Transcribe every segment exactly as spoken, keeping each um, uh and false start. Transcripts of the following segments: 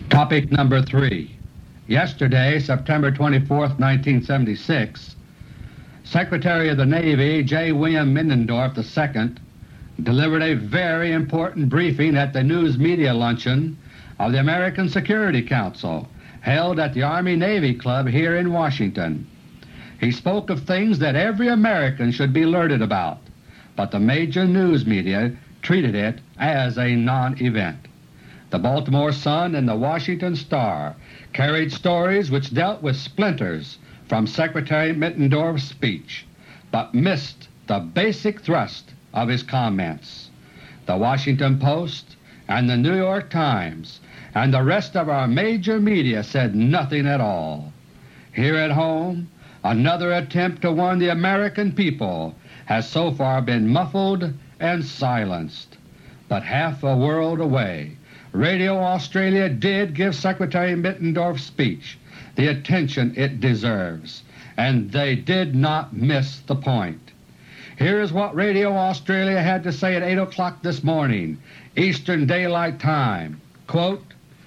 Topic number three. Yesterday, September twenty-fourth, nineteen seventy-six, Secretary of the Navy J. William Middendorf the Second delivered a very important briefing at the News Media Luncheon of the American Security Council held at the Army-Navy Club here in Washington. He spoke of things that every American should be alerted about, but the major news media treated it as a non-event. The Baltimore Sun and the Washington Star carried stories which dealt with splinters from Secretary Middendorf's speech, but missed the basic thrust of his comments. The Washington Post and the New York Times and the rest of our major media said nothing at all. Here at home, another attempt to warn the American people has so far been muffled and silenced. But half a world away, Radio Australia did give Secretary Middendorf's speech the attention it deserves, and they did not miss the point. Here is what Radio Australia had to say at eight o'clock this morning, Eastern Daylight Time. Quote,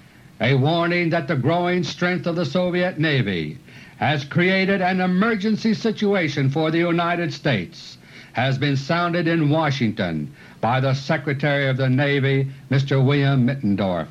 "A warning that the growing strength of the Soviet Navy has created an emergency situation for the United States has been sounded in Washington by the Secretary of the Navy, Mister William Middendorf.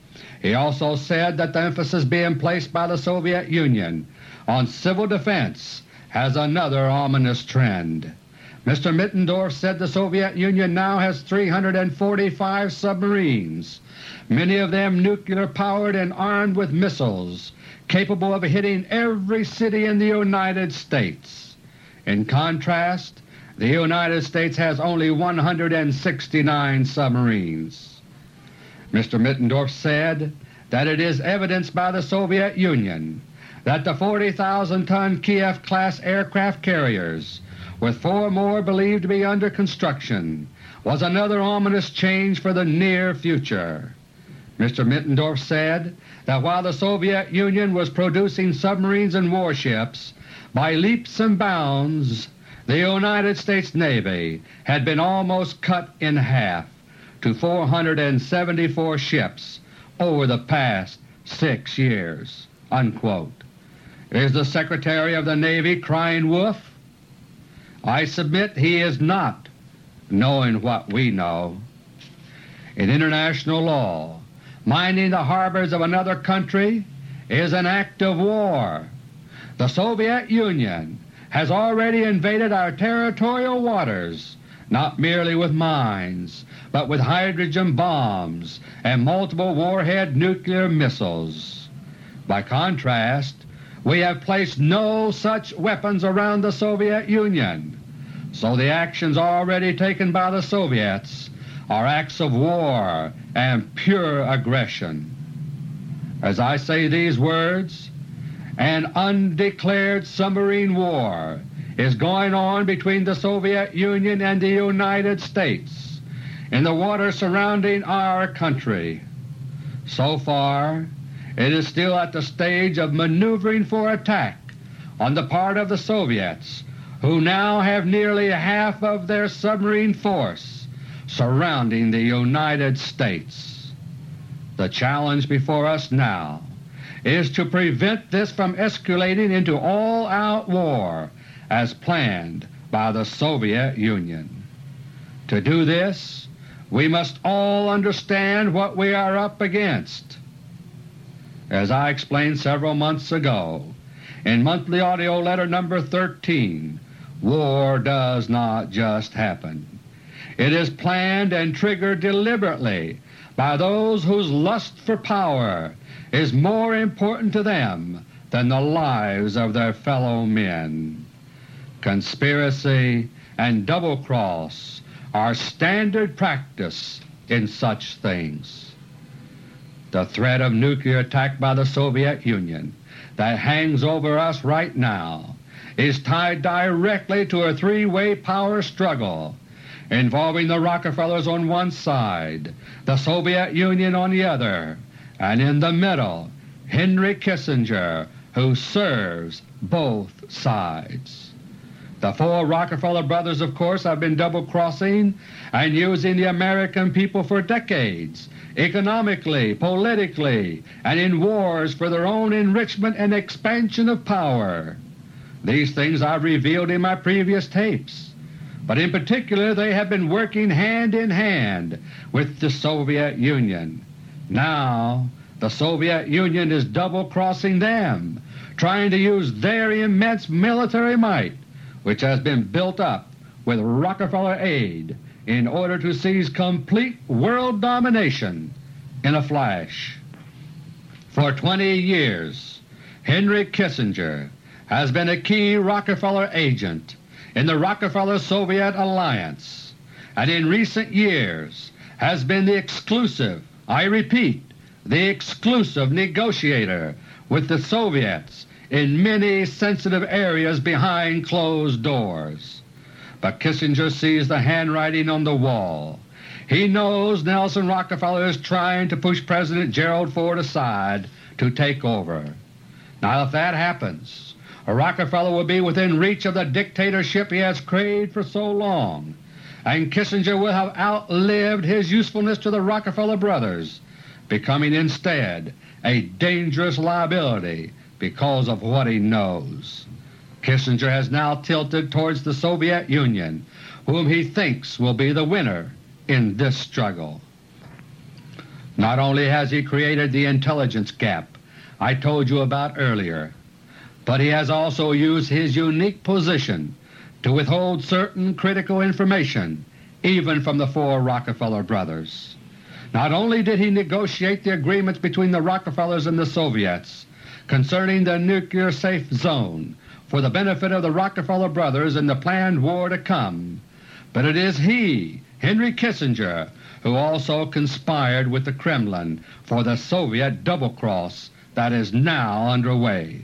He also said that the emphasis being placed by the Soviet Union on civil defense has another ominous trend. Mister Middendorf said the Soviet Union now has three hundred forty-five submarines, many of them nuclear-powered and armed with missiles, capable of hitting every city in the United States. In contrast, the United States has only one hundred sixty-nine submarines. Mister Middendorf said that it is evidenced by the Soviet Union that the forty thousand ton Kiev-class aircraft carriers, with four more believed to be under construction, was another ominous change for the near future. Mister Middendorf said that while the Soviet Union was producing submarines and warships by leaps and bounds, the United States Navy had been almost cut in half to four hundred seventy-four ships over the past six years." Unquote. Is the Secretary of the Navy crying wolf? I submit he is not, knowing what we know. In international law, mining the harbors of another country is an act of war. The Soviet Union has already invaded our territorial waters, not merely with mines, but with hydrogen bombs and multiple warhead nuclear missiles. By contrast, we have placed no such weapons around the Soviet Union, so the actions already taken by the Soviets are acts of war and pure aggression. As I say these words, an undeclared submarine war is going on between the Soviet Union and the United States in the waters surrounding our country. So far, it is still at the stage of maneuvering for attack on the part of the Soviets, who now have nearly half of their submarine force surrounding the United States. The challenge before us now is to prevent this from escalating into all-out war as planned by the Soviet Union. To do this, we must all understand what we are up against. As I explained several months ago in Monthly Audio Letter number thirteen, war does not just happen. It is planned and triggered deliberately by those whose lust for power is more important to them than the lives of their fellow men. Conspiracy and double-cross are standard practice in such things. The threat of nuclear attack by the Soviet Union that hangs over us right now is tied directly to a three-way power struggle involving the Rockefellers on one side, the Soviet Union on the other, and in the middle Henry Kissinger, who serves both sides. The four Rockefeller brothers, of course, have been double-crossing and using the American people for decades economically, politically, and in wars for their own enrichment and expansion of power. These things I've revealed in my previous tapes, but in particular they have been working hand in hand with the Soviet Union. Now the Soviet Union is double-crossing them, trying to use their immense military might, which has been built up with Rockefeller aid, in order to seize complete world domination in a flash. For twenty years Henry Kissinger has been a key Rockefeller agent in the Rockefeller-Soviet alliance, and in recent years has been the exclusive, I repeat, the exclusive negotiator with the Soviets in many sensitive areas behind closed doors. But Kissinger sees the handwriting on the wall. He knows Nelson Rockefeller is trying to push President Gerald Ford aside to take over. Now if that happens, Rockefeller will be within reach of the dictatorship he has craved for so long, and Kissinger will have outlived his usefulness to the Rockefeller brothers, becoming instead a dangerous liability because of what he knows. Kissinger has now tilted towards the Soviet Union, whom he thinks will be the winner in this struggle. Not only has he created the intelligence gap I told you about earlier, but he has also used his unique position to withhold certain critical information even from the four Rockefeller brothers. Not only did he negotiate the agreements between the Rockefellers and the Soviets concerning the nuclear safe zone for the benefit of the Rockefeller brothers in the planned war to come, but it is he, Henry Kissinger, who also conspired with the Kremlin for the Soviet double-cross that is now underway.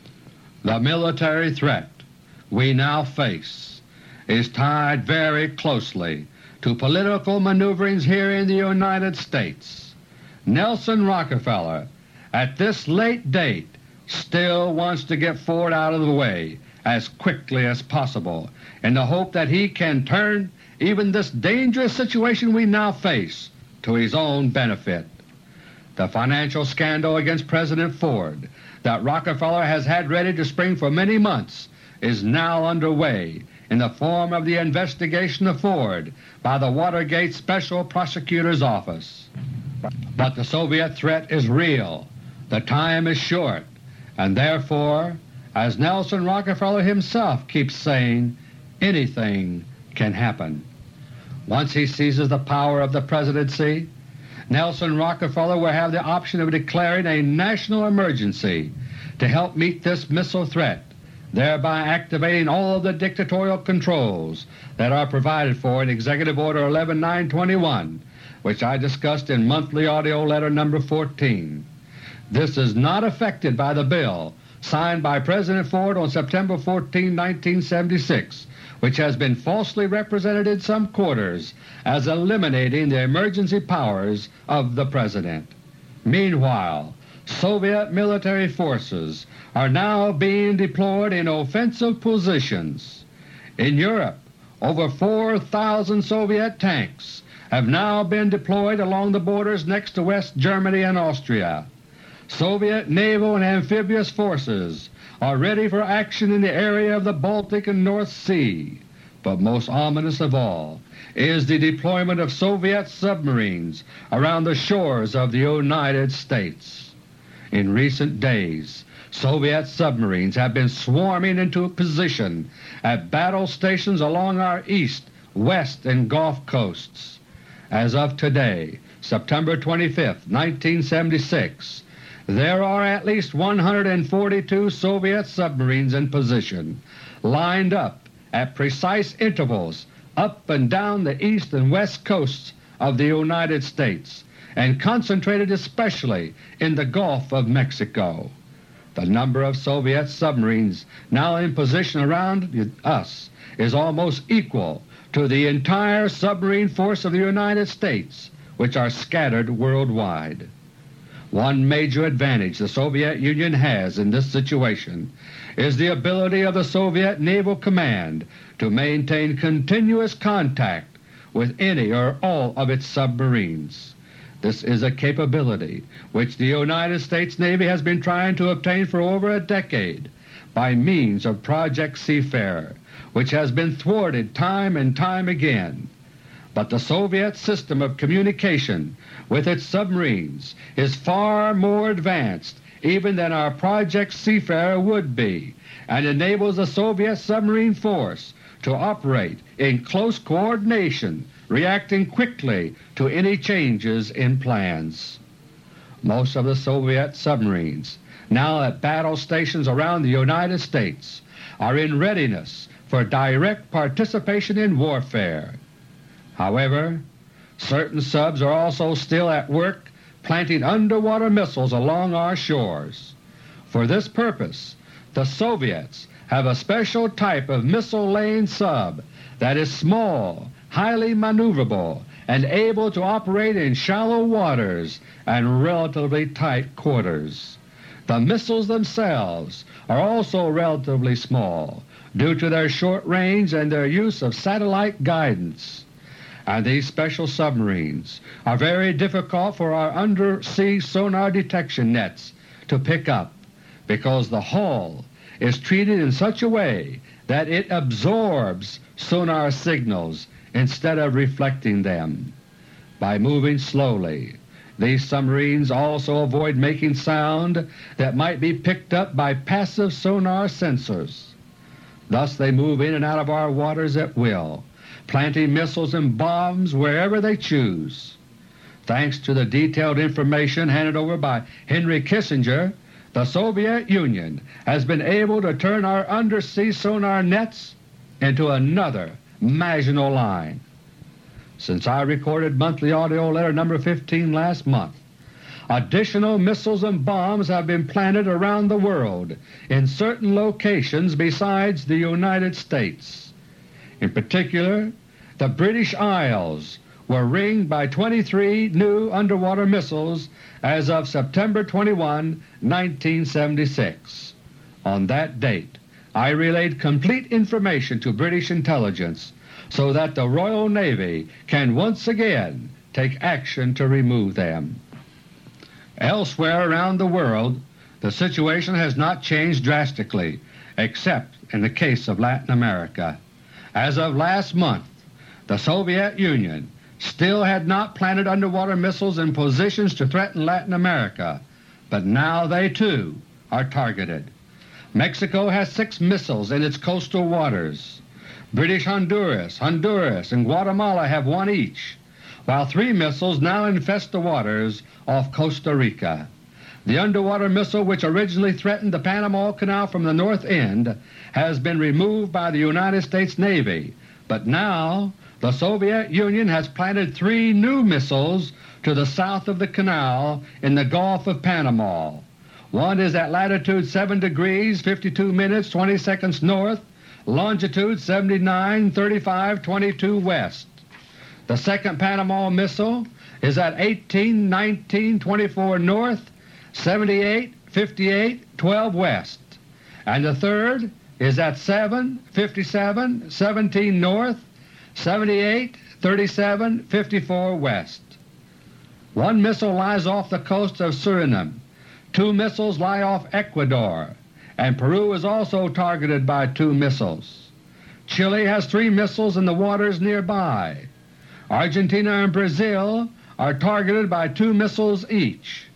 The military threat we now face is tied very closely to political maneuverings here in the United States. Nelson Rockefeller at this late date still wants to get Ford out of the way as quickly as possible in the hope that he can turn even this dangerous situation we now face to his own benefit. The financial scandal against President Ford that Rockefeller has had ready to spring for many months is now underway in the form of the investigation of Ford by the Watergate Special Prosecutor's Office. But the Soviet threat is real, the time is short, and therefore, as Nelson Rockefeller himself keeps saying, anything can happen. Once he seizes the power of the presidency, Nelson Rockefeller will have the option of declaring a national emergency to help meet this missile threat, thereby activating all of the dictatorial controls that are provided for in Executive Order eleven nine twenty-one, which I discussed in Monthly Audio Letter number fourteen. This is not affected by the bill signed by President Ford on September fourteenth, nineteen seventy-six, which has been falsely represented in some quarters as eliminating the emergency powers of the President. Meanwhile, Soviet military forces are now being deployed in offensive positions. In Europe, over four thousand Soviet tanks have now been deployed along the borders next to West Germany and Austria. Soviet naval and amphibious forces are ready for action in the area of the Baltic and North Sea. But most ominous of all is the deployment of Soviet submarines around the shores of the United States. In recent days, Soviet submarines have been swarming into position at battle stations along our east, west, and Gulf coasts. As of today, September twenty-fifth, nineteen seventy-six, there are at least one hundred forty-two Soviet submarines in position, lined up at precise intervals up and down the east and west coasts of the United States, and concentrated especially in the Gulf of Mexico. The number of Soviet submarines now in position around us is almost equal to the entire submarine force of the United States, which are scattered worldwide. One major advantage the Soviet Union has in this situation is the ability of the Soviet Naval Command to maintain continuous contact with any or all of its submarines. This is a capability which the United States Navy has been trying to obtain for over a decade by means of Project Seafarer, which has been thwarted time and time again. But the Soviet system of communication with its submarines is far more advanced even than our Project Seafarer would be, and enables the Soviet submarine force to operate in close coordination, reacting quickly to any changes in plans. Most of the Soviet submarines now at battle stations around the United States are in readiness for direct participation in warfare. However, certain subs are also still at work planting underwater missiles along our shores. For this purpose, the Soviets have a special type of missile-laying sub that is small, highly maneuverable, and able to operate in shallow waters and relatively tight quarters. The missiles themselves are also relatively small due to their short range and their use of satellite guidance. And these special submarines are very difficult for our undersea sonar detection nets to pick up, because the hull is treated in such a way that it absorbs sonar signals instead of reflecting them. By moving slowly, these submarines also avoid making sound that might be picked up by passive sonar sensors. Thus they move in and out of our waters at will, planting missiles and bombs wherever they choose. Thanks to the detailed information handed over by Henry Kissinger, the Soviet Union has been able to turn our undersea sonar nets into another Maginot Line. Since I recorded monthly AUDIO LETTER number fifteen last month, additional missiles and bombs have been planted around the world in certain locations besides the United States. In particular, the British Isles were ringed by twenty-three new underwater missiles as of September twenty-first, nineteen seventy-six. On that date, I relayed complete information to British intelligence so that the Royal Navy can once again take action to remove them. Elsewhere around the world, the situation has not changed drastically, except in the case of Latin America. As of last month, the Soviet Union still had not planted underwater missiles in positions to threaten Latin America, but now they too are targeted. Mexico has six missiles in its coastal waters. British Honduras, Honduras, and Guatemala have one each, while three missiles now infest the waters off Costa Rica. The underwater missile which originally threatened the Panama Canal from the north end has been removed by the United States Navy, but now the Soviet Union has planted three new missiles to the south of the canal in the Gulf of Panama. One is at latitude seven degrees fifty-two minutes twenty seconds north, longitude seventy-nine thirty-five twenty-two west. The second Panama missile is at eighteen nineteen twenty-four north, seventy-eight fifty-eight twelve west, and the third is at seven fifty-seven seventeen north, seventy-eight thirty-seven fifty-four west. One missile lies off the coast of Suriname, two missiles lie off Ecuador, and Peru is also targeted by two missiles. Chile has three missiles in the waters nearby. Argentina and Brazil are targeted by two missiles each.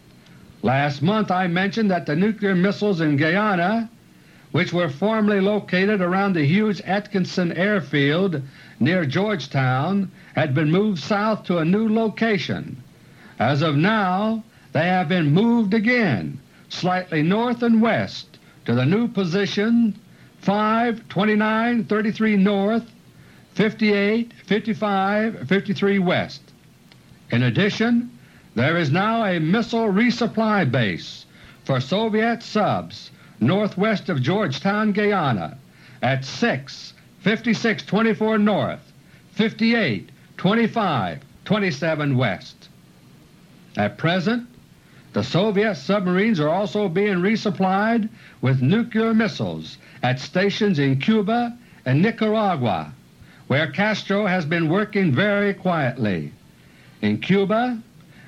Last month I mentioned that the nuclear missiles in Guyana, which were formerly located around the huge Atkinson airfield near Georgetown, had been moved south to a new location. As of now, they have been moved again slightly north and west to the new position five twenty-nine thirty-three north, fifty-eight fifty-five fifty-three west. In addition, there is now a missile resupply base for Soviet subs northwest of Georgetown, Guyana at six fifty-six twenty-four north, fifty-eight twenty-five twenty-seven west. At present, the Soviet submarines are also being resupplied with nuclear missiles at stations in Cuba and Nicaragua, where Castro has been working very quietly. In Cuba,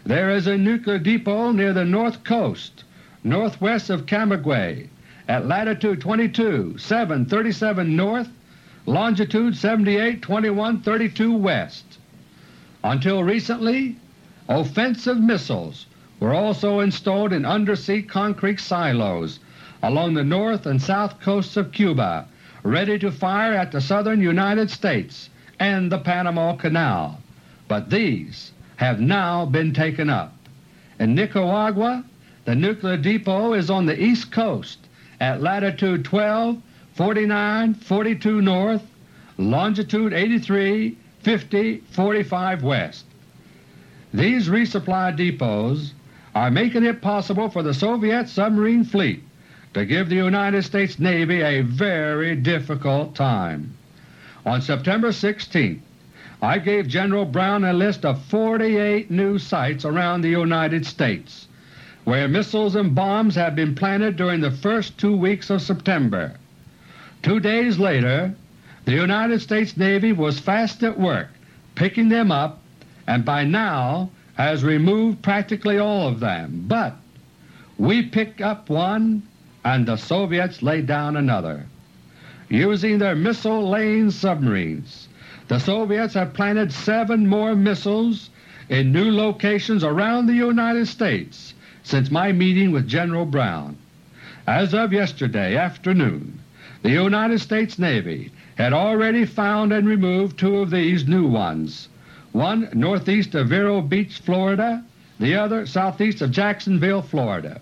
there is a nuclear depot near the north coast, northwest of Camagüey, at latitude twenty-two, seven, thirty-seven north, longitude seventy-eight, twenty-one, thirty-two west. Until recently, offensive missiles were also installed in undersea concrete silos along the north and south coasts of Cuba, ready to fire at the southern United States and the Panama Canal, but these have now been taken up. In Nicaragua, the nuclear depot is on the east coast at latitude twelve, forty-nine, forty-two north, longitude eighty-three, fifty, forty-five west. These resupply depots are making it possible for the Soviet submarine fleet to give the United States Navy a very difficult time. On September sixteenth, I gave General Brown a list of forty-eight new sites around the United States where missiles and bombs had been planted during the first two weeks of September. Two days later, the United States Navy was fast at work picking them up, and by now has removed practically all of them. But we picked up one and the Soviets laid down another. Using their missile-laying submarines, the Soviets have planted seven more missiles in new locations around the United States since my meeting with General Brown. As of yesterday afternoon, the United States Navy had already found and removed two of these new ones, one northeast of Vero Beach, Florida, the other southeast of Jacksonville, Florida.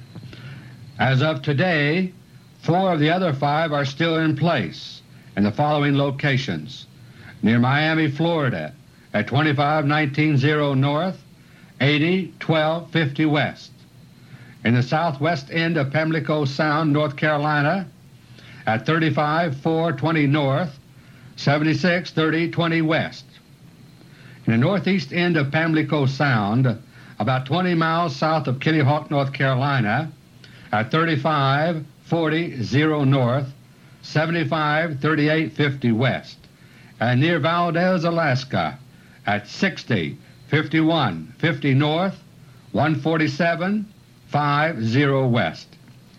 As of today, four of the other five are still in place in the following locations: near Miami, Florida at twenty-five nineteen zero north, eighty twelve fifty west; in the southwest end of Pamlico Sound, North Carolina at thirty-five four twenty north, seventy-six thirty twenty west; in the northeast end of Pamlico Sound, about twenty miles south of Kitty Hawk, North Carolina at thirty-five forty zero north, seventy-five thirty-eight fifty west; and near Valdez, Alaska at sixty fifty-one fifty north, one forty-seven fifty west.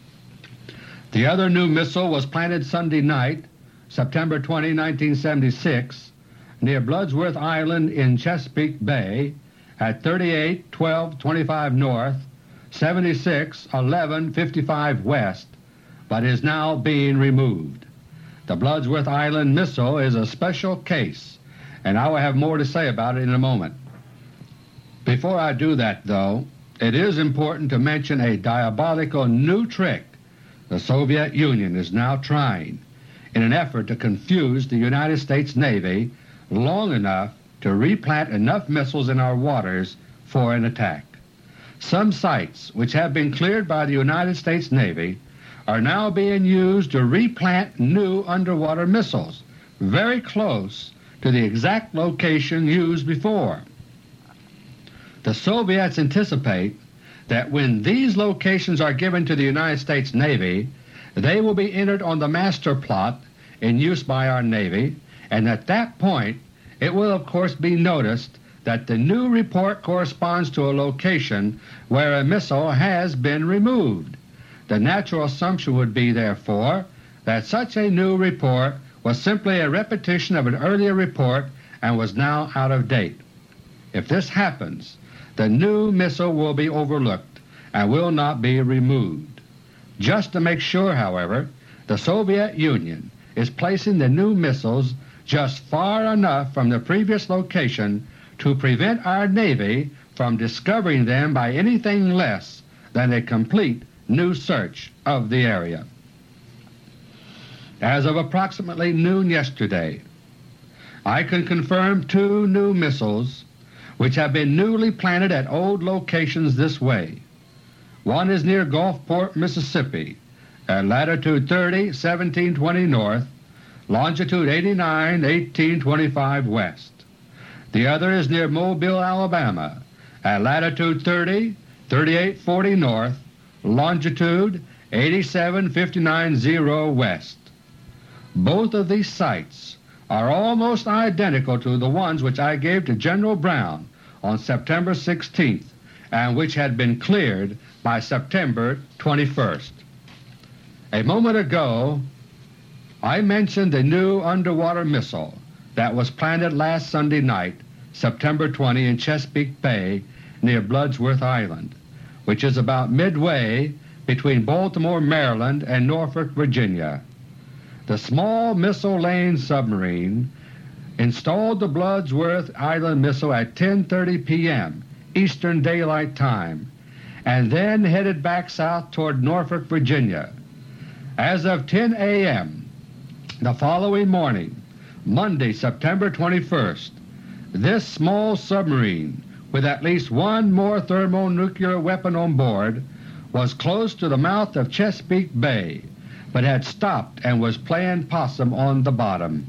The other new missile was planted Sunday night, September twentieth, nineteen seventy-six, near Bloodsworth Island in Chesapeake Bay at thirty-eight twelve twenty-five north, seventy-six eleven fifty-five west, but is now being removed. The Bloodsworth Island missile is a special case, and I will have more to say about it in a moment. Before I do that, though, it is important to mention a diabolical new trick the Soviet Union is now trying in an effort to confuse the United States Navy long enough to replant enough missiles in our waters for an attack. Some sites which have been cleared by the United States Navy are now being used to replant new underwater missiles very close to the exact location used before. The Soviets anticipate that when these locations are given to the United States Navy, they will be entered on the master plot in use by our Navy, and at that point it will of course be noticed that the new report corresponds to a location where a missile has been removed. The natural assumption would be, therefore, that such a new report was simply a repetition of an earlier report and was now out of date. If this happens, the new missile will be overlooked and will not be removed. Just to make sure, however, the Soviet Union is placing the new missiles just far enough from the previous location to prevent our Navy from discovering them by anything less than a complete new search of the area. As of approximately noon yesterday, I can confirm two new missiles which have been newly planted at old locations this way. One is near Gulfport, Mississippi at latitude thirty seventeen twenty north, longitude eighty-nine eighteen twenty-five west. The other is near Mobile, Alabama at latitude thirty thirty-eight forty north, longitude eighty-seven fifty-nine zero west. Both of these sites are almost identical to the ones which I gave to General Brown on September sixteenth and which had been cleared by September twenty-first. A moment ago I mentioned the new underwater missile that was planted last Sunday night, September twentieth, in Chesapeake Bay near Bloodsworth Island, which is about midway between Baltimore, Maryland and Norfolk, Virginia. The small missile-laying submarine installed the Bloodsworth Island missile at ten thirty p m Eastern Daylight Time and then headed back south toward Norfolk, Virginia. As of ten a m the following morning, Monday, September twenty-first, this small submarine, with at least one more thermonuclear weapon on board, was close to the mouth of Chesapeake Bay, but had stopped and was playing possum on the bottom.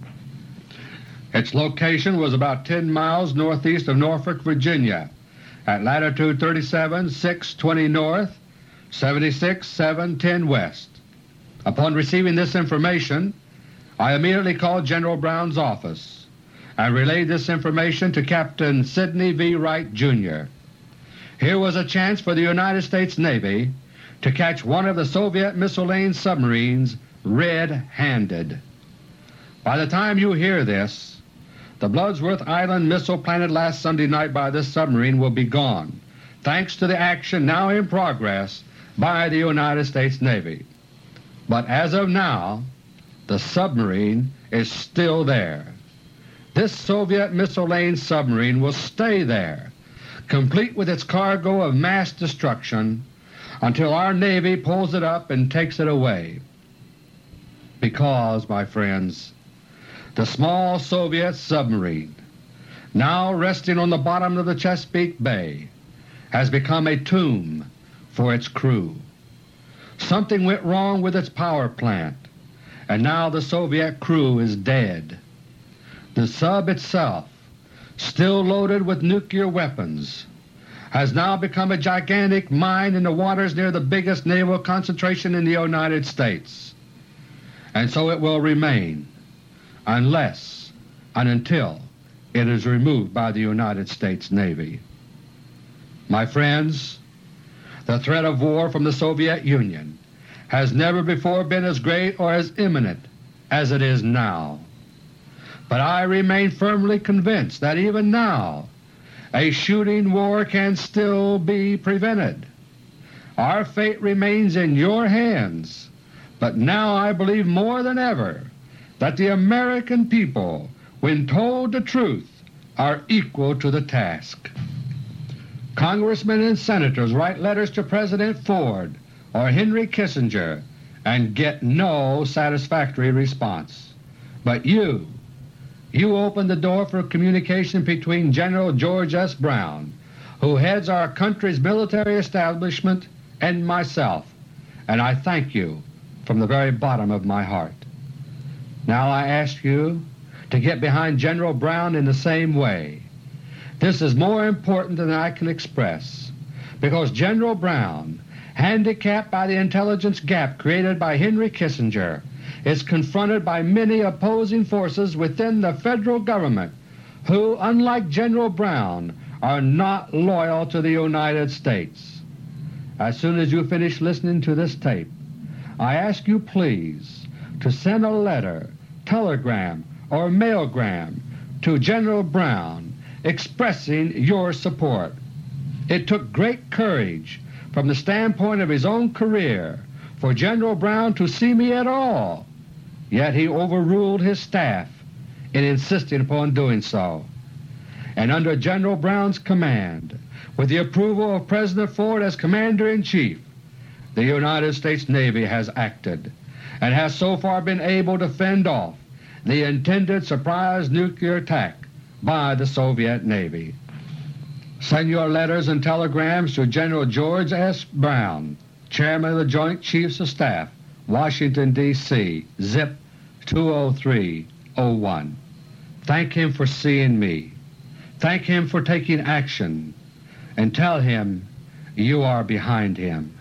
Its location was about ten miles northeast of Norfolk, Virginia, at latitude thirty-seven six twenty north, seventy-six seven ten west. Upon receiving this information, I immediately called General Brown's office and relayed this information to Captain Sidney V. Wright, Junior Here was a chance for the United States Navy to catch one of the Soviet missile-laying submarines red-handed. By the time you hear this, the Bloodsworth Island missile planted last Sunday night by this submarine will be gone, thanks to the action now in progress by the United States Navy. But as of now, the submarine is still there. This Soviet missile-laying submarine will stay there, complete with its cargo of mass destruction, until our Navy pulls it up and takes it away. Because, my friends, the small Soviet submarine, now resting on the bottom of the Chesapeake Bay, has become a tomb for its crew. Something went wrong with its power plant, and now the Soviet crew is dead. The sub itself, still loaded with nuclear weapons, has now become a gigantic mine in the waters near the biggest naval concentration in the United States, and so it will remain unless and until it is removed by the United States Navy. My friends, the threat of war from the Soviet Union has never before been as great or as imminent as it is now. But I remain firmly convinced that even now a shooting war can still be prevented. Our fate remains in your hands, but now I believe more than ever that the American people, when told the truth, are equal to the task. Congressmen and Senators write letters to President Ford or Henry Kissinger and get no satisfactory response. But you, you open the door for communication between General George S. Brown, who heads our country's military establishment, and myself, and I thank you from the very bottom of my heart. Now I ask you to get behind General Brown in the same way. This is more important than I can express, because General Brown, handicapped by the intelligence gap created by Henry Kissinger, is confronted by many opposing forces within the Federal Government who, unlike General Brown, are not loyal to the United States. As soon as you finish listening to this tape, I ask you please to send a letter, telegram, or mailgram to General Brown expressing your support. It took great courage from the standpoint of his own career for General Brown to see me at all, yet he overruled his staff in insisting upon doing so. And under General Brown's command, with the approval of President Ford as Commander-in-Chief, the United States Navy has acted and has so far been able to fend off the intended surprise nuclear attack by the Soviet Navy. Send your letters and telegrams to General George S. Brown, Chairman of the Joint Chiefs of Staff, Washington, D C, zip two oh three oh one. Thank him for seeing me. Thank him for taking action, and tell him you are behind him.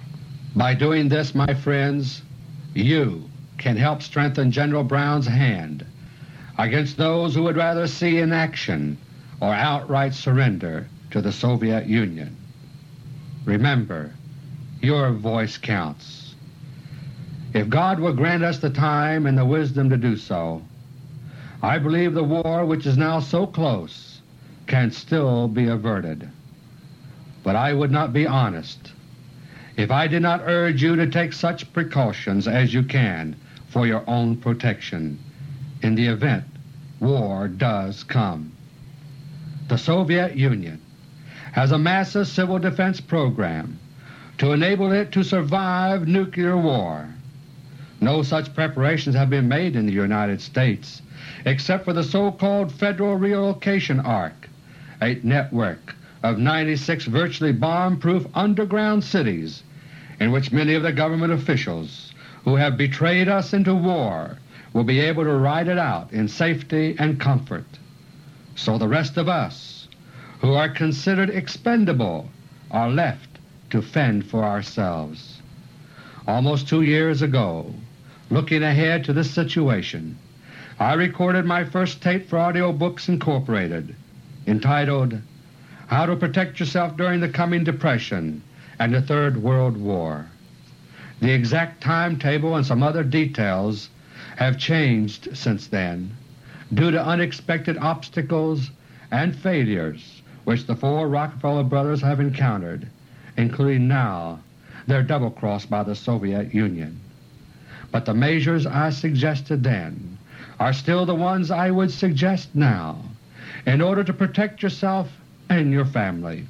By doing this, my friends, you can help strengthen General Brown's hand against those who would rather see inaction or outright surrender to the Soviet Union. Remember, your voice counts. If God will grant us the time and the wisdom to do so, I believe the war, which is now so close, can still be averted. But I would not be honest if I did not urge you to take such precautions as you can for your own protection in the event war does come. The Soviet Union has a massive civil defense program to enable it to survive nuclear war. No such preparations have been made in the United States except for the so-called Federal Relocation Ark, a network of ninety-six virtually bomb-proof underground cities in which many of the government officials who have betrayed us into war will be able to ride it out in safety and comfort. So the rest of us, who are considered expendable, are left to fend for ourselves. Almost two years ago, looking ahead to this situation, I recorded my first tape for Audio Books Incorporated, entitled How to Protect Yourself During the Coming Depression and the Third World War. The exact timetable and some other details have changed since then due to unexpected obstacles and failures which the four Rockefeller brothers have encountered, including now their double-cross by the Soviet Union. But the measures I suggested then are still the ones I would suggest now in order to protect yourself and your family.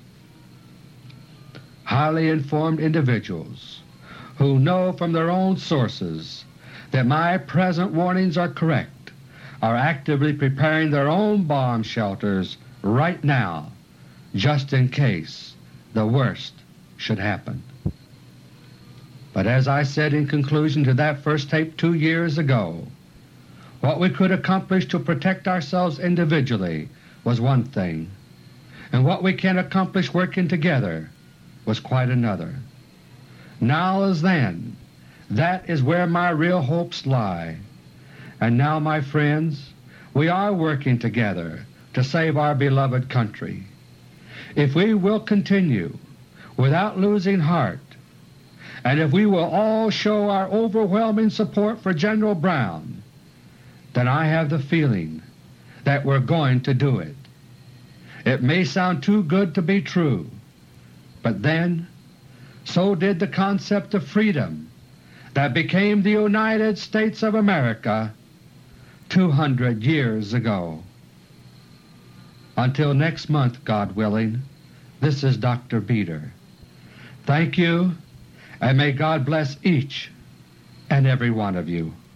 Highly informed individuals who know from their own sources that my present warnings are correct are actively preparing their own bomb shelters right now, just in case the worst should happen. But as I said in conclusion to that first tape two years ago, what we could accomplish to protect ourselves individually was one thing, and what we can accomplish working together was quite another. Now as then, that is where my real hopes lie. And now, my friends, we are working together to save our beloved country. If we will continue without losing heart, and if we will all show our overwhelming support for General Brown, then I have the feeling that we're going to do it. It may sound too good to be true, but then so did the concept of freedom that became the United States of America two hundred years ago. Until next month, God willing, this is Doctor Beter. Thank you, and may God bless each and every one of you.